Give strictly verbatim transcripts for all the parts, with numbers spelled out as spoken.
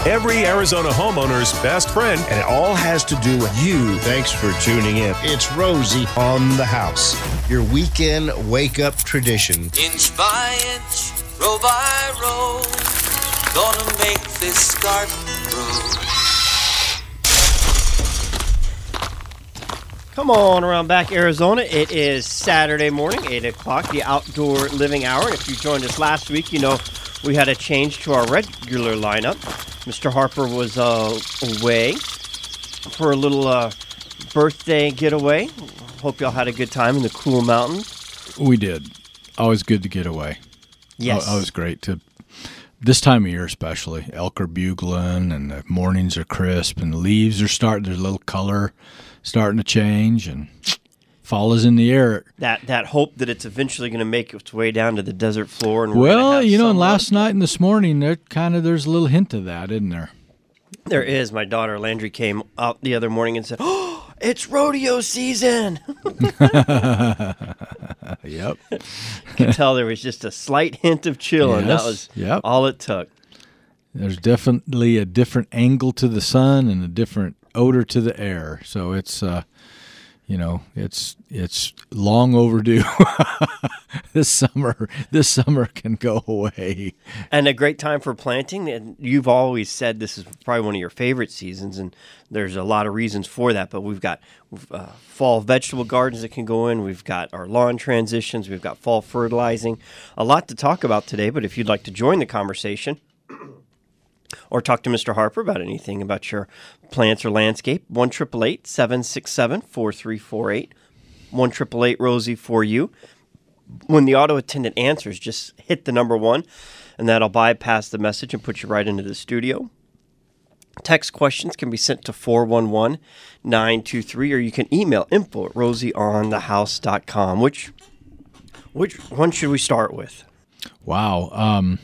every Arizona homeowner's best friend. And it all has to do with you. Thanks for tuning in. It's Rosie on the House, your weekend wake-up tradition. Inch by inch, row by row, gonna make this garden grow. Come on around back, Arizona. It is Saturday morning, eight o'clock, the outdoor living hour. And if you joined us last week, you know we had a change to our regular lineup. Mister Harper was uh, away for a little uh, birthday getaway. Hope y'all had a good time in the cool mountains. We did. Always good to get away. Yes. Always great to, this time of year especially. Elk are bugling and the mornings are crisp and the leaves are starting, there's a little color starting to change, and fall is in the air. That that hope that it's eventually going to make its way down to the desert floor. And we're well, have you know, and sunlight. last night and this morning, there kind of there's a little hint of that, isn't there? There is. My daughter Landry came out the other morning and said, "Oh, it's rodeo season." Yep. Could tell there was just a slight hint of chill, and that Yes, was yep. all it took. There's definitely a different angle to the sun and a different odor to the air. So it's, uh, you know, it's it's long overdue. This summer, this summer can go away. And a great time for planting. And you've always said this is probably one of your favorite seasons, and there's a lot of reasons for that. But we've got uh, fall vegetable gardens that can go in. We've got our lawn transitions. We've got fall fertilizing. A lot to talk about today. But if you'd like to join the conversation, or talk to Mister Harper about anything about your plants or landscape, one eight eight eight, seven six seven, four three four eight, one eight eight eight, Rosie for you. When the auto attendant answers, just hit the number one, and that'll bypass the message and put you right into the studio. Text questions can be sent to four one one, nine two three, or you can email info at rosie on the house dot com. Which, which one should we start with? Wow. Um,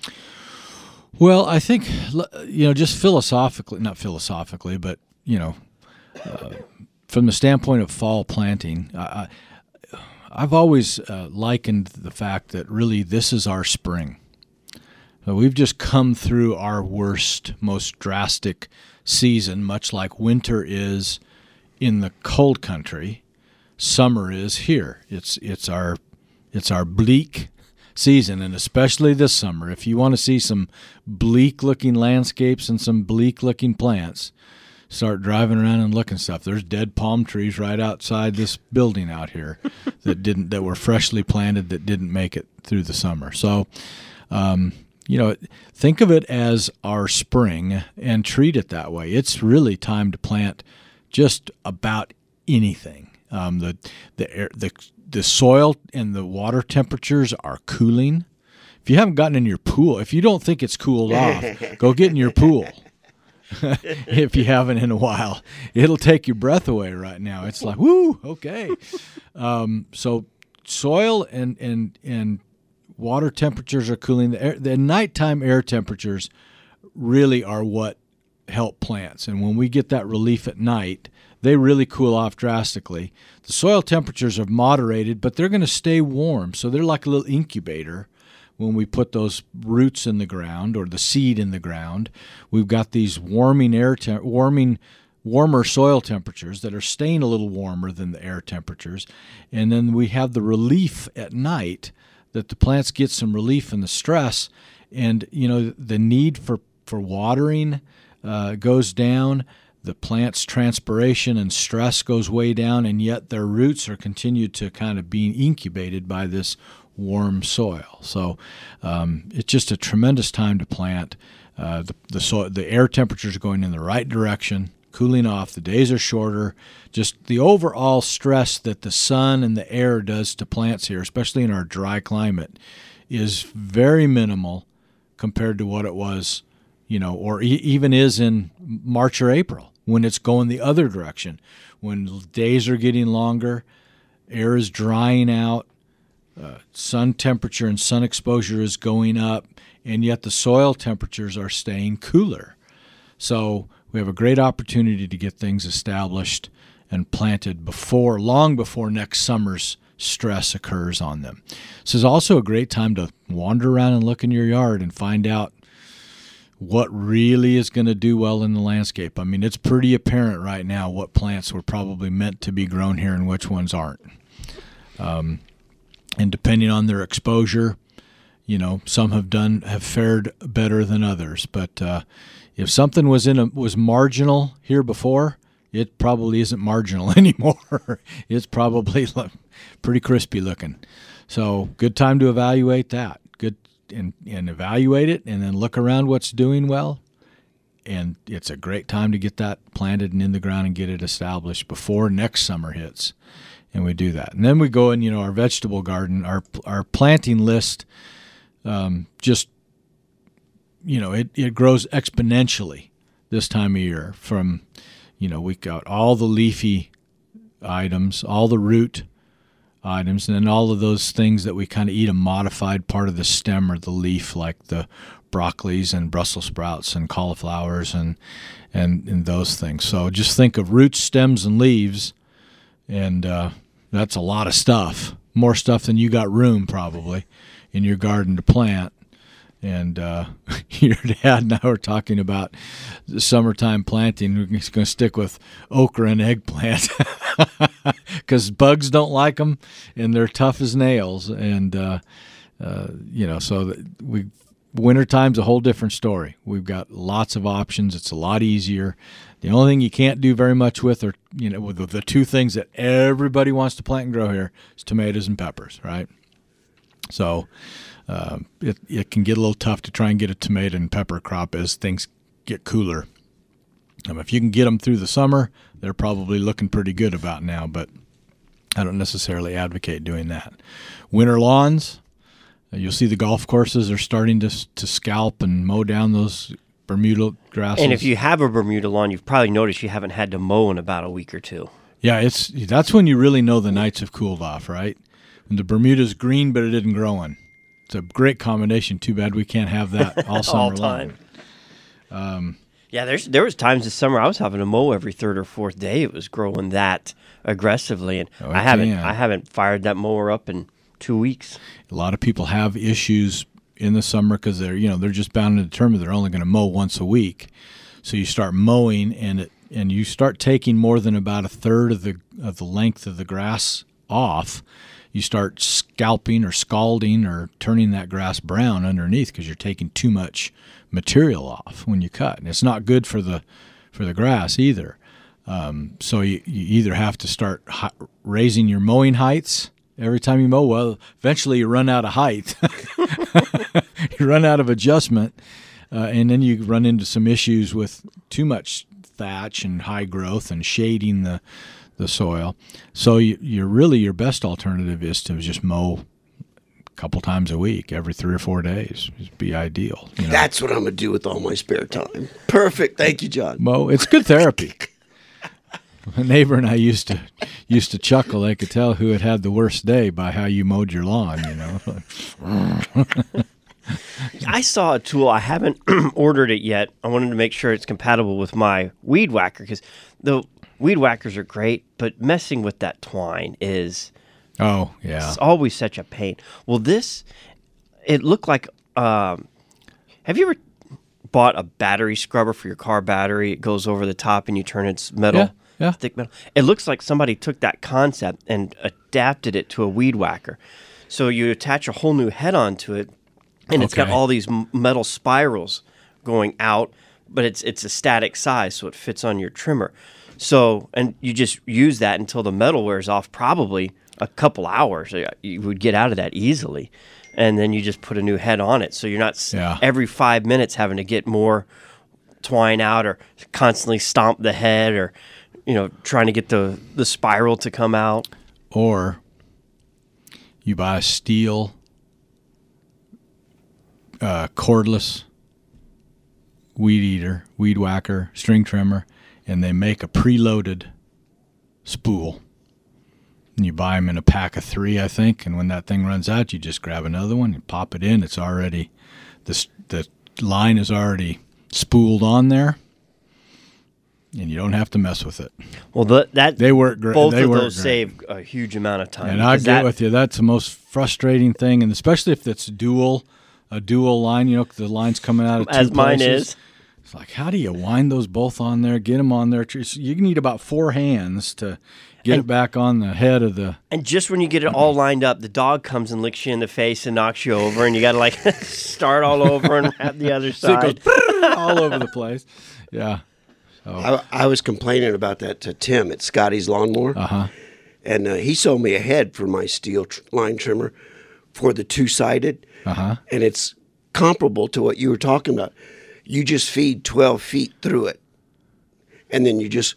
well, I think, you know, just philosophically, not philosophically, but, you know, uh, from the standpoint of fall planting, I, I've always uh, likened the fact that really this is our spring. So we've just come through our worst, most drastic season, much like winter is in the cold country, summer is here. It's it's our it's our bleak season, and especially this summer. If you want to see some bleak-looking landscapes and some bleak-looking plants, start driving around and looking stuff. There's dead palm trees right outside this building out here that didn't that were freshly planted that didn't make it through the summer. So, um, you know, think of it as our spring and treat it that way. It's really time to plant just about anything. Um, the the air, the the soil and the water temperatures are cooling. If you haven't gotten in your pool, if you don't think it's cooled off, go get in your pool. If you haven't in a while, it'll take your breath away right now. It's like, woo, okay. Um, so soil and, and, and water temperatures are cooling. The, air, the nighttime air temperatures really are what help plants. And when we get that relief at night, they really cool off drastically. The soil temperatures are moderated, but they're going to stay warm. So they're like a little incubator. When we put those roots in the ground or the seed in the ground, we've got these warming air, te- warming, warmer soil temperatures that are staying a little warmer than the air temperatures. And then we have the relief at night that the plants get some relief in the stress. And, you know, the need for, for watering uh, goes down. The plant's transpiration and stress goes way down, and yet their roots are continued to kind of being incubated by this warm soil. So um, it's just a tremendous time to plant. Uh, the the, soil, the air temperatures are going in the right direction, cooling off. The days are shorter. Just the overall stress that the sun and the air does to plants here, especially in our dry climate, is very minimal compared to what it was, you know, or e- even is in March or April when it's going the other direction. When days are getting longer, air is drying out, Uh, sun temperature and sun exposure is going up, and yet the soil temperatures are staying cooler. So we have a great opportunity to get things established and planted before, long before next summer's stress occurs on them. This is also a great time to wander around and look in your yard and find out what really is going to do well in the landscape. I mean, it's pretty apparent right now what plants were probably meant to be grown here and which ones aren't. Um, and depending on their exposure, you know, some have done have fared better than others. But uh, if something was in a was marginal here before, it probably isn't marginal anymore. It's probably pretty crispy looking. So good time to evaluate that. Good and, and evaluate it, and then look around what's doing well. And it's a great time to get that planted and in the ground and get it established before next summer hits. And we do that. And then we go in, you know, our vegetable garden, our our planting list um, just, you know, it, it grows exponentially this time of year from, you know, we got all the leafy items, all the root items, and then all of those things that we kind of eat a modified part of the stem or the leaf, like the broccolis and Brussels sprouts and cauliflowers and, and, and those things. So just think of roots, stems, and leaves, and uh, that's a lot of stuff, more stuff than you got room probably in your garden to plant. And uh, your dad and I were talking about the summertime planting. We're just going to stick with okra and eggplant because bugs don't like them, and they're tough as nails. And, uh, uh, you know, so we wintertime's a whole different story. We've got lots of options. It's a lot easier. The only thing you can't do very much with are, you know, with the two things that everybody wants to plant and grow here is tomatoes and peppers, right? So uh, it it can get a little tough to try and get a tomato and pepper crop as things get cooler. Um, if you can get them through the summer, they're probably looking pretty good about now, but I don't necessarily advocate doing that. Winter lawns, uh, you'll see the golf courses are starting to to scalp and mow down those Bermuda grasses. And if you have a Bermuda lawn, you've probably noticed you haven't had to mow in about a week or two. Yeah, it's that's when you really know the nights have cooled off, right? When the Bermuda's green, but it isn't growing. It's a great combination. Too bad we can't have that all summer all time. long. Um, yeah, there's there was times this summer I was having to mow every third or fourth day. It was growing that aggressively, and Oh, I haven't can. I haven't fired that mower up in two weeks. a lot of people have issues in the summer because they're you know they're just bound and determined they're only going to mow once a week. So you start mowing, and it and you start taking more than about a third of the of the length of the grass off. You start scalping or scalding or turning that grass brown underneath because you're taking too much material off when you cut, and it's not good for the for the grass either. Um, so you, you either have to start hi- raising your mowing heights every time you mow. Well, eventually you run out of height, you run out of adjustment, uh, and then you run into some issues with too much thatch and high growth and shading the. the soil. So you, you're really your best alternative is to just mow a couple times a week, every three or four days. It'd be ideal. You know? That's what I'm going to do with all my spare time. Perfect. Thank you, John. Mow. It's good therapy. My neighbor and I used to used to chuckle. They could tell who had had the worst day by how you mowed your lawn. You know. I saw a tool. I haven't ordered it yet. I wanted to make sure it's compatible with my weed whacker because the weed whackers are great, but messing with that twine is Oh yeah, it's always such a pain. Well, this it looked like. Um, have you ever bought a battery scrubber for your car battery? It goes over the top and you turn its metal, Yeah, yeah. thick metal. It looks like somebody took that concept and adapted it to a weed whacker. So you attach a whole new head onto it, and it's got Okay. all these m- metal spirals going out, but it's it's a static size, so it fits on your trimmer. So, and you just use that until the metal wears off, probably a couple hours. You would get out of that easily. And then you just put a new head on it. So you're not s- Yeah. every five minutes having to get more twine out or constantly stomp the head or, you know, trying to get the, the spiral to come out. or you buy a steel uh, cordless weed eater, weed whacker, string trimmer, and they make a preloaded spool. And you buy them in a pack of three, I think, and when that thing runs out, you just grab another one and pop it in. It's already, the, the line is already spooled on there, and you don't have to mess with it. Well, the, that They work great. both They of work those great. save a huge amount of time. And I because get that- with you. That's the most frustrating thing, and especially if it's dual a dual line. You know, the line's coming out of two As mine places. is. It's like, how do you wind those both on there, get them on there? You need about four hands to get And- it back on the head of the. And just when you get it all lined up, the dog comes and licks you in the face and knocks you over, and you got to like start all over and wrap the other So it side. goes all over the place. Yeah. I, I was complaining about that to Tim at Scotty's Lawnmower, Uh huh. and uh, he sold me a head for my steel tr- line trimmer for the two-sided, Uh huh. and it's comparable to what you were talking about. You just feed twelve feet through it, and then you just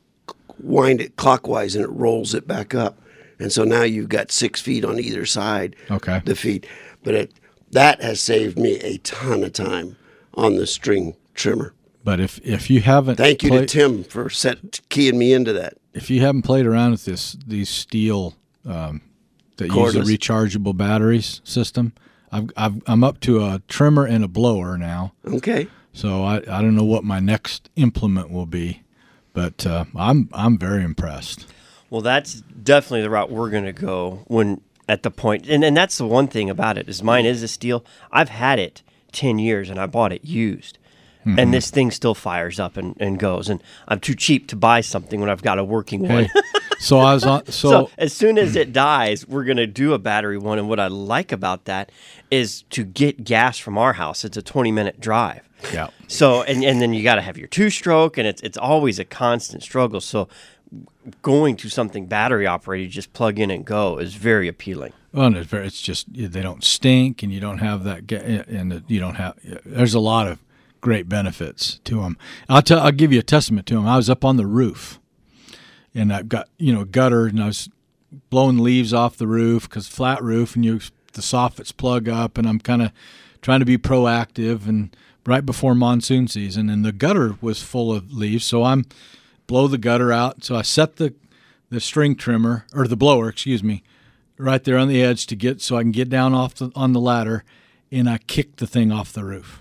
wind it clockwise, and it rolls it back up. And so now you've got six feet on either side Okay. the feet. But it, that has saved me a ton of time on the string trimmer. But if if you haven't Thank you played, to Tim for set, keying me into that. if you haven't played around with this these steel um, that use a Cordless. rechargeable batteries system, I've, I've I'm up to a trimmer and a blower now. Okay. So I, I don't know what my next implement will be, but uh, I'm I'm very impressed. Well, that's definitely the route we're going to go when at the point, and, and that's the one thing about it is mine is a steel. I've had it ten years, and I bought it used. Mm-hmm. And this thing still fires up and, and goes. And I'm too cheap to buy something when I've got a working one. Hey, so I was on. So, So as soon as it dies, we're going to do a battery one. And what I like about that is to get gas from our house. It's a twenty minute drive. yeah, So and, and then you got to have your two stroke, and it's it's always a constant struggle. So going to something battery operated, just plug in and go, is very appealing. well, and it's, very, it's just they don't stink, and you don't have that, ga- and you don't have. There's a lot of great benefits to them. I'll tell. I'll give you a testament to them. I was up on the roof, and I've got you know gutter, and I was blowing leaves off the roof because flat roof, and you the soffits plug up, and I'm kind of trying to be proactive, and right before monsoon season, and the gutter was full of leaves, so I'm blow the gutter out. So I set the the string trimmer or the blower, excuse me, right there on the edge to get so I can get down off the, on the ladder, and I kicked the thing off the roof.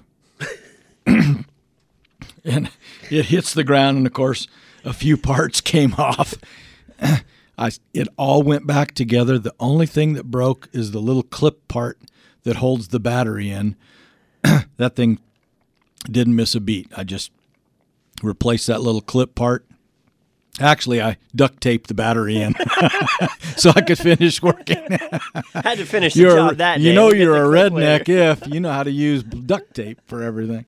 And it hits the ground, and of course, a few parts came off. I it all went back together. The only thing that broke is the little clip part that holds the battery in. That thing didn't miss a beat. I just replaced that little clip part. Actually, I duct taped the battery in so I could finish working. Had to finish the You're, job that day. you know We'll get you're the a clip redneck later. if you know how to use duct tape for everything.